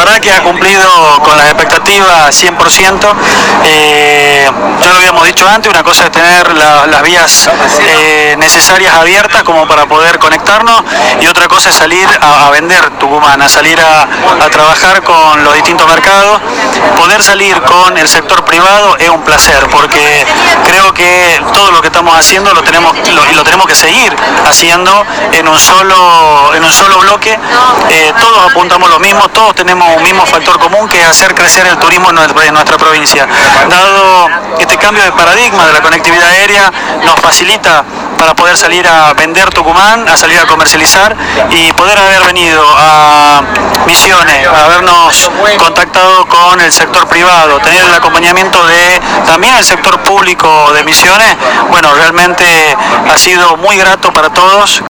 verdad que ha cumplido con las expectativas 100%. Ya lo habíamos dicho antes, una cosa es tener las vías necesarias abiertas como para poder conectarnos, y otra cosa es salir a vender Tucumán, a salir a trabajar con los distintos mercados. Poder salir con el sector privado es un placer, porque creo que todo lo que estamos haciendo lo tenemos que seguir haciendo en un solo bloque. Todos apuntamos lo mismo, todos tenemos un mismo factor común, que es hacer crecer el turismo en nuestra provincia. Dado este cambio de paradigma de la conectividad aérea, nos facilita para poder salir a vender Tucumán, a salir a comercializar, y poder haber venido a Misiones, habernos contactado con el sector privado, tener el acompañamiento de también el sector público de Misiones. Bueno, realmente ha sido muy grato para todos.